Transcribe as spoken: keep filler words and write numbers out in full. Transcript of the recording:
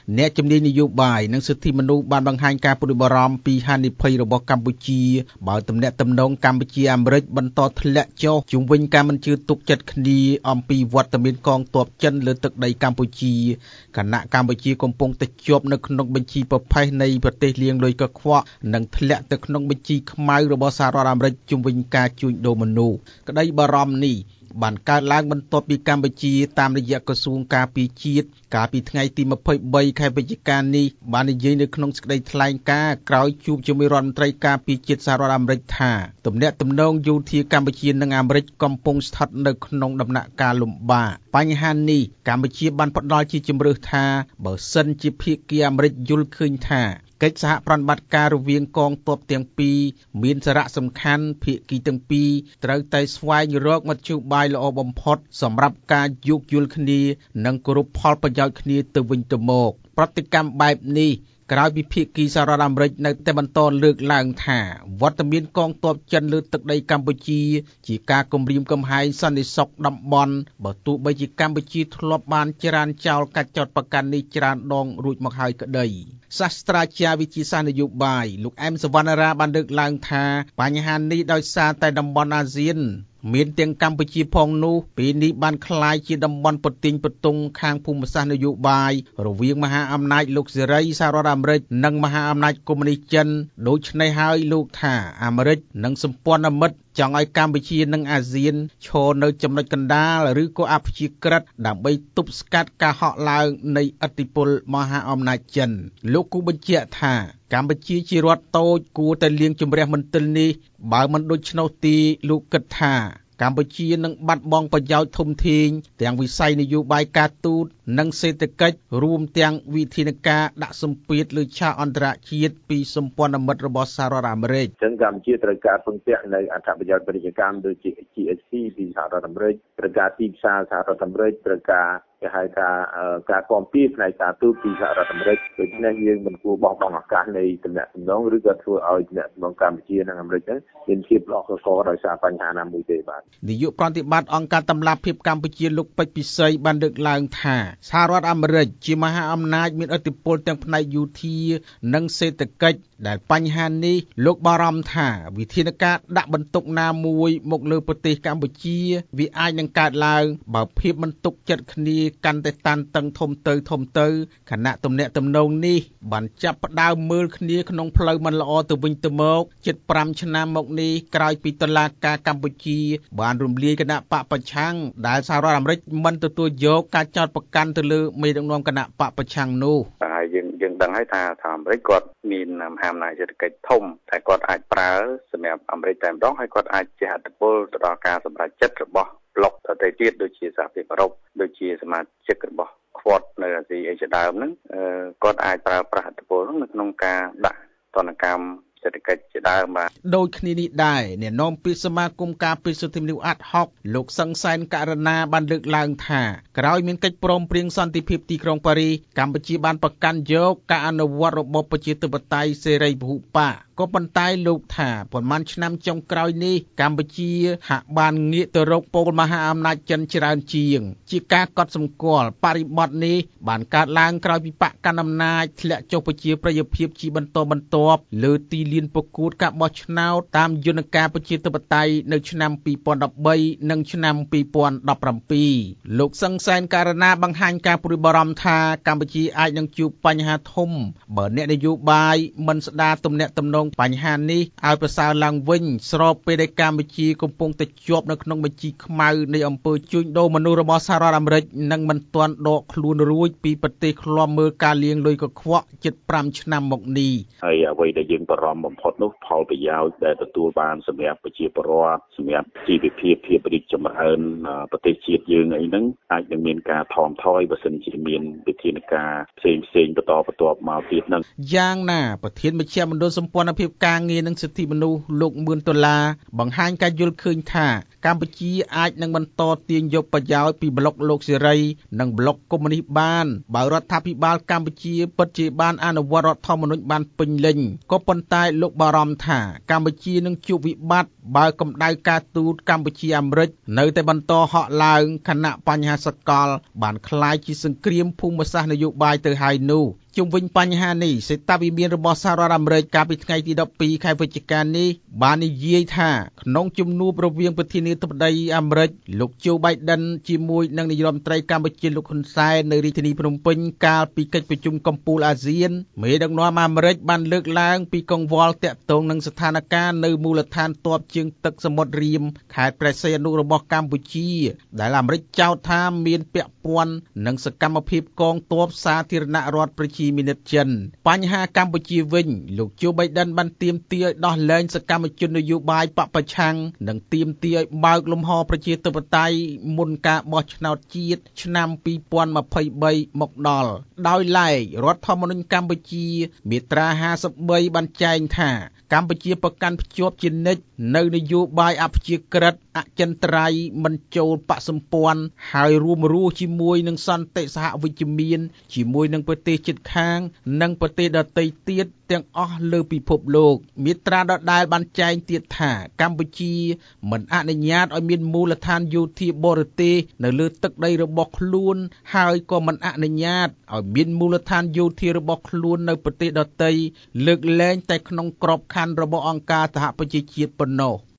អ្នកជំនាញនយោបាយនិងសិទ្ធិមនុស្សបានបង្ហាញការព្រួយបារម្ភពីហានិភ័យរបស់កម្ពុជាបើទំនាក់ទំនងកម្ពុជាអាមេរិកបន្តធ្លាក់ចុះជុំវិញការមិនជឿទុកចិត្តគ្នាអំពីវត្តមានកងទ័ពចិនលើទឹកដីកម្ពុជាគណៈកម្ពុជាកំពុងតែជាប់នៅក្នុងបញ្ជីប្រផេះនៃប្រទេសលាងលុយកខ្វក់និងធ្លាក់ទៅក្នុងបញ្ជីខ្មៅរបស់សហរដ្ឋអាមេរិកជុំវិញការជួញដូរមនុស្សក្តីបារម្ភនេះបានកើតឡើងបន្ទាប់ពីកម្ពុជាតាមរយៈក្រសួងការពារជាតិកាលពីថ្ងៃទីម្ភៃបីខែវិច្ឆិកានេះបាននិយាយនៅក្នុងសេចក្តីថ្លែងការណ៍ក្រោយជួបជាមួយរដ្ឋមន្ត្រីការពារជាតិសហរដ្ឋអាមេរិកថាទំនាក់ទំនងយោធាកម្ពុជានិងអាមេរិកកំពុងស្ថិតនៅក្នុងដំណាក់កាលលំបាកបញ្ហានេះកម្ពុជាបានផ្ដល់ជាជំរឿសថាបើសិនជាភាគីអាមេរិកយល់ឃើញថាកិច្ចសហប្រតិបត្តិការរវាងកងទ័ពទាំងពីរមានសារៈសំខាន់ភាគីទាំងពីរត្រូវតែស្វែងរកមធ្យោបាយល្អបំផុតសម្រាប់ការយោគយល់គ្នានិងគោរពផលប្រយោជន៍គ្នាទៅវិញទៅមកប្រតិកម្មបែបនេះក្រោយពីភាគីសហរដ្ឋអាមេរិកនៅតែបន្តលើកឡើងថាវត្តមានកងទ័ពចិនលើទឹកដីកម្ពុជាជាការគំរាមកំហែងសន្តិសុខតំបន់បើទោះបីជាកម្ពុជាធ្លាប់បានច្រានចោលកាច់ចោតប្រកាន់នេះច្រើនដងរួចមកហើយក្តីសាស្ត្រាចារ្យវិទ្យាសាស្ត្រនយោបាយលោកអែមសវណ្ណារាបានលើកឡើងថាបញ្ហានេះដោយសារតែតំបន់អាស៊ានមានទាំងកម្ពុជាផងនោះពេលនេះបានคล้ายជាតំបន់ប្រទីងប្រទង់ខាងភូមិសាស្ត្រនយោបាយរវាងមហាអំណាចលោកសេរីសហរដ្ឋអាមេរិកនិងមហាអំណាចកុម្មុយនីសចិនដូច្នេះហើយលោកថាអាមេរិកនិងសម្ព័ន្ធមិត្តចង់ឲ្យកម្ពុជានិងអាស៊ានឈរនៅចំណុចកណ្ដាលឬក៏អព្យាក្រឹតដើម្បីទប់ស្កាត់ការហក់ឡើងនៃឥទ្ធិពលមហាអំណាចចិនលោកគូបញ្ជាក់ថាកម្ពុជាជារដ្ឋតូចគួរតែលាងជម្រះមន្ទិលនេះបើមិនដូច្នោះទេលោកគិតថាកម្ពុជានឹងបាត់បង់ប្រយោជន៍ធំធេងទាំងវិស័យនយោបាយការទូតនិងសេដ្ឋកិច្ចរួមទាំងវិធានការដាក់សម្ពាធលើឆាកអន្តរជាតិពីសម្ព័ន្ធមិត្តរបស់សហរដ្ឋអាមេរិកចឹងកម្ពុជាត្រូវការពឹងពាក់នៅអត្ថប្រយោជន៍ពាណិជ្ជកម្មដូចជា G S P ពីសហរដ្ឋអាមេរិកត្រូវការទីផ្សារសហរដ្ឋអាមេរិកត្រូវការគេហៅថាការគាំពារផ្នែកការទូតពីសហរដ្ឋអាមេរិកដូច្នេះយើងមិនគួរបោះបង់ឱកាសនៃទំនាក់ទំនងឬក៏ធ្វើឲ្យទំនាក់ទំនងកម្ពុជានិងអាមេរិកហ្នឹងមានភាពល្អកកដោយសារបញ្ហាណាមួយទេបាទនាយកប្រតិបត្តិអង្គការតម្លាភាពកម្ពុជាលោកពេជ្រពិសីបានលើកឡើងថាសហរដ្ឋអាមេរិកជាមហាអំណាចមានឥទ្ធិពលទាំងផ្នែកយោធានិងសេដ្ឋកិច្ចដែលបញ្ហានេះលោកបារម្ភថាវិធានការដាក់បន្ទុកណាមួយមកលើប្រទេសកម្ពុជាវាអាចនឹងកើតឡើងបើភាពមិនទុកចិត្តគ្នាកាន់តែតានតឹងធំទៅធំទៅខណៈទំនាក់ទំនងនេះបានចាប់ផ្ដើមមើលគ្នាក្នុងផ្លូវមិនល្អទៅវិញទៅមកជិតប្រាំឆ្នាំមកនេះក្រោយពីតុលាការកម្ពុជាបានរំលាយគណៈបកប្រឆាំងដែលសហរដ្ឋអាមេរិកមិនទទួលយកការចោទប្រកាន់ទៅលើមេដឹកនាំគណៈបកប្រឆាំងនោះហើយយើងយើងដឹងហើយថាថាអាមេរិកគាត់មានមហាអំណាចសេដ្ឋកិច្ចធំតែគាត់អាចប្រើសម្រាប់អាមេរិកតែម្ដងហើយគាត់អាចជះឥទ្ធិពលទៅដល់ការសម្រេចចិត្តរបស់ប្លុកដទៃទៀតដូចជាសហភាពអឺរ៉ុបដូចជាសមាជិករបស់ Quad នៅអាស៊ីអេជាដើមហ្នឹងគាត់អាចប្រើប្រាស់ឥទ្ធិពលហ្នឹងនៅក្នុងការដាក់ទណ្ឌកម្មសេដ្ឋកិច្ចជាដើមបាទដូចគ្នានេះដែរអ្នកនាំពាក្យសមាគមការពារសិទ្ធិមនុស្សអាត់ហុកលោកសង្សានករណាបានលើកឡើងថាក្រោយមានកិច្ចព្រមព្រៀងសន្តិភាពទីក្រុងប៉ារីសកម្ពុជាបានប្រកាន់យកការអនុវត្តរបបប្រជាធិបតេយ្យសេរីពហុបកក៏ប៉ុន្តែលោកថាប្រហែលឆ្នាំចុងក្រោយនេះកម្ពុជាហាក់បានងាកទៅរកពលមហាអំណាចចិនច្រើនជាងជាការកត់សម្គាល់បរិបទនេះបានកើតឡើងក្រោយពីបកកណ្ដាលអំណាចធ្លាក់ចុះប្រជាប្រិយភាពជាបន្តបន្ទាប់លើទីលានប្រកួតការបោះឆ្នោតតាមយន្តការប្រជាធិបតេយ្យនៅឆ្នាំពីរពាន់ដប់បីនិងឆ្នាំពីរពាន់ដប់ប្រាំពីរលោកសង្សានករណាបង្ហាញការព្រួយបារម្ភថាកម្ពុជាអាចនឹងជួបបញ្ហាធំបើអ្នកនយោបាយមិនស្ដារទំនាក់ទំនងបញ្ហានេះឲ្យប្រសើរឡើងវិញស្របពេលដែលកម្ពុជាកំពុងតែជាប់នៅក្នុងបញ្ជីខ្មៅនៃអំពើជួញដូរមនុស្សរបស់សហរដ្ឋអាមេរិកនិងមិនទាន់ដកខ្លួនរួចពីប្រទេសឃ្លាំមើលការលាងលុយកខ្វក់ជិតប្រាំឆ្នាំមកនេះហើយអ្វីដែលយើងបារម្ភបំផុតនោះផលប្រយោជន៍ដែលទទួលបានសម្រាប់ប្រជាពលរដ្ឋសម្រាប់ជីវភាពភាពរីកចម្រើនប្រទេសជាតិយើងអីហ្នឹងអាចនឹងមានការថមថយបើសិនជាមានវិធានការផ្សេងផ្សេងបន្តបន្ទាប់មកទៀតហ្នឹងយ៉ាងណាប្រធានមជ្ឈមណ្ឌលសម្ព័ន្ធនភាពការងារនិងសិទ្ធិមនុស្សលោកមឿនដុល្លារបង្ហាញការយល់ឃើញថាកម្ពុជាអាចនឹងបន្តទាញយកប្រយោជន៍ពីប្លុកលោកសេរីនិងប្លុកកុម្មុយនីសបានបើរដ្ឋាភិបាលកម្ពុជាពិតជាបានអនុវត្តរដ្ឋធម្មនុញ្ញបានពេញលេញក៏ប៉ុន្តែលោកបារម្ភថាកម្ពុជានឹងជួបវិបត្តិបើកម្ដៅការទូតកម្ពុជាអាមេរិកនៅតែបន្តហក់ឡើងខណៈបញ្ហាសកលបានคล้ายជាសង្គ្រាមភូមិសាស្ត្រនយោបាយទៅហើយនោះជុំវិញបញ្ហានេះសេតាវិមានរបស់សហរដ្ឋអាមេរិកកាលពីថ្ងៃទីដប់ពីរខែវិច្ឆិកានេះបាននិយាយថាក្នុងជំនួបរវាងប្រធានាធិបតីអាមេរិកលោកជូបៃដិនជាមួយនឹងនាយរដ្ឋមន្ត្រីកម្ពុជាលោកហ៊ុនសែននៅរាជធានីភ្នំពេញកាលពីកិច្ចប្រជុំកំពូលអាស៊ានមេដឹកនាំអាមេរិកបានលើកឡើងពីកង្វល់តាក់ទងនឹងស្ថានភាពនៅមូលដ្ឋានទ័ពជើងទឹកសមុទ្ររៀមខេត្តព្រះសីហនុរបស់កម្ពុជាដែលអាមេរិកចោទថាមានពាក់ព័ន្ធនឹងសកម្មភាពកងទ័ពសាធារណរដ្ឋប្រជាមានិតចិនបញ្ហាកម្ពុជាវិញលោកជូបៃដិនបានទាមទារឲ្យដោះលែងសកម្មជននយោបាយបពប្រឆាំងនិងទាមទារឲ្យបើកលំហប្រជាធិបតេយ្យមុនការបោះឆ្នោតជាតិឆ្នាំពីរពាន់ម្ភៃបីមកដល់ដោយឡែករដ្ឋធម្មនុញ្ញកម្ពុជាមាត្រាห้าสิบបីបានចែងថាកម្ពុជាប្រកាន់ភ្ជាប់ជានិច្ចនៅនយោបាយអព្យាក្រឹតអចិន្ត្រៃយ៍មិនចូលបក្សសម្ព័ន្ធហើយរួមរស់ជាមួយនឹងសន្តិសហវិជ្ជមានជាមួយនឹងប្រទេសជិតខាងនិងប្រទេសដទៃទៀតទាំងអស់លើពិភពលោកមាត្រាដដែលបានចែងទៀតថាកម្ពុជាមិនអនុញ្ញាតឲ្យមានមូលដ្ឋានយោធាបរទេសនៅលើទឹកដីរបស់ខ្លួនហើយក៏មិនអនុញ្ញាតឲ្យមានមូលដ្ឋានយោធារបស់ខ្លួននៅប្រទេសដទៃលើកលែងតែក្នុងក្របខ័ណ្ឌរបស់អង្គការសហប្រជាជាតិប៉ុណ្ណោះ